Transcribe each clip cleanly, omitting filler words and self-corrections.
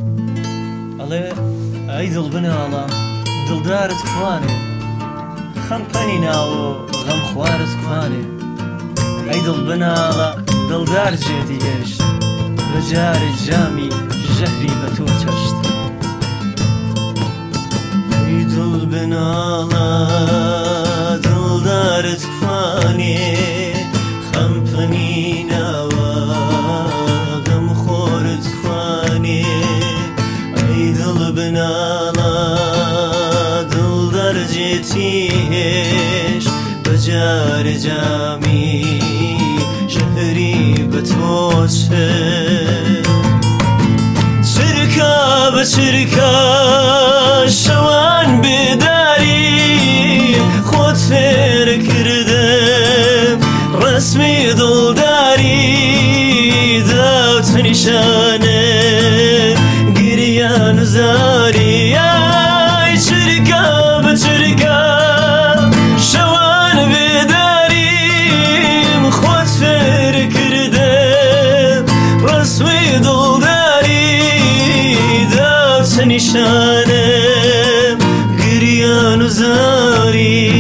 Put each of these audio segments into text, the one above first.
ئەڵێ ئەی دڵ بناڵە دڵدارت کوانێ خەم پەنی ناوە غەم خوارت کوانێ ئەی دڵ بناڵە دڵدار جێتی هێشت بە جارێک جامی ژەهری بە تۆ چەشت ئەی دڵ بناڵە دڵدارت کوانێ خەم پەنی ناوە غەم خۆرت کوانێ ئەی دڵ بناڵە دڵدار جێتی هێشت بە جارێ جامی ژەهری بە تۆ چەشت چرکە بە چرکە شەوان بێداری خۆت فێر کردم ڕسمی دڵداری داوتە نیشانە گریان و زاری ئای چرکە بە چرکە شەوان بێداریم خۆت فێر کردم ڕسمی دڵداری داوتە نیشانە گریان و زاری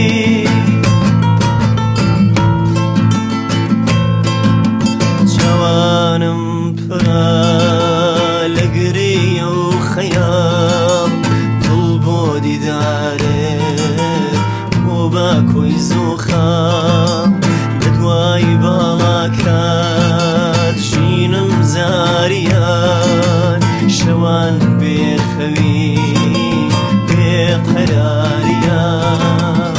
جوانم پڕە لە گریە و خەیاڵ دڵ بۆ دیدارت بۆ باکۆی زۆخەڵ لە دوای باڵاکات ژینم زاریان شەوان بێخەوی بێقەراریان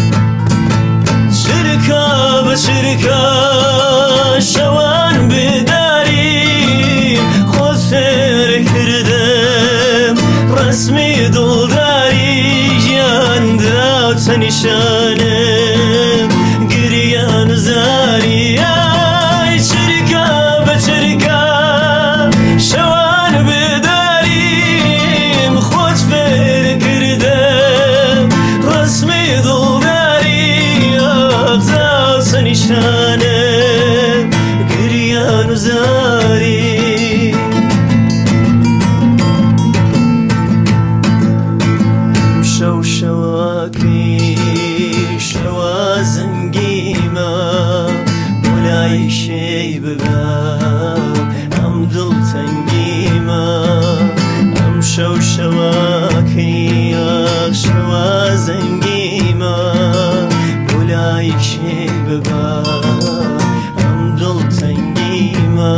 چرکە بە چرکە شەوان بێداری خۆت فێر کردم ڕسمی دڵداری ژیان داوتە نیشانم گریان و زاری ئای چرکە بە چرکە شەوان بێداریم خۆت فێر کردم ڕسمی دڵداری داوتە نیشانم گریان و زاری شەو شەواکەی شەوا زەنگیمە بۆ لای شێی ببەم ئەم دڵتەنگیمە ئەم شەو شەواکەی شەوا زەنگیمە بۆ لای شێی ببەم ئەم دڵتەنگیمە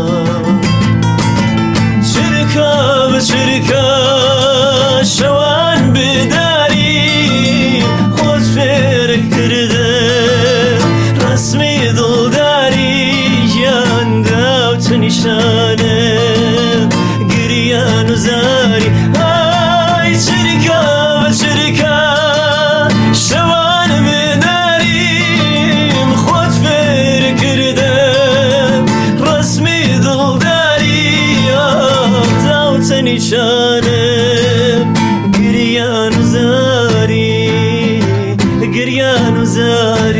چرکە بە چرکە شەوان بێداری خۆت فێر کردم ڕسمی دڵداری ژیان داوتە نیشانم گریان و زاری ئای چرکە بە چرکە شەوان بێداریم خۆت فێر کردم ڕسمی دڵداری داوتە نیشانم گریان و زاری گریان و زاری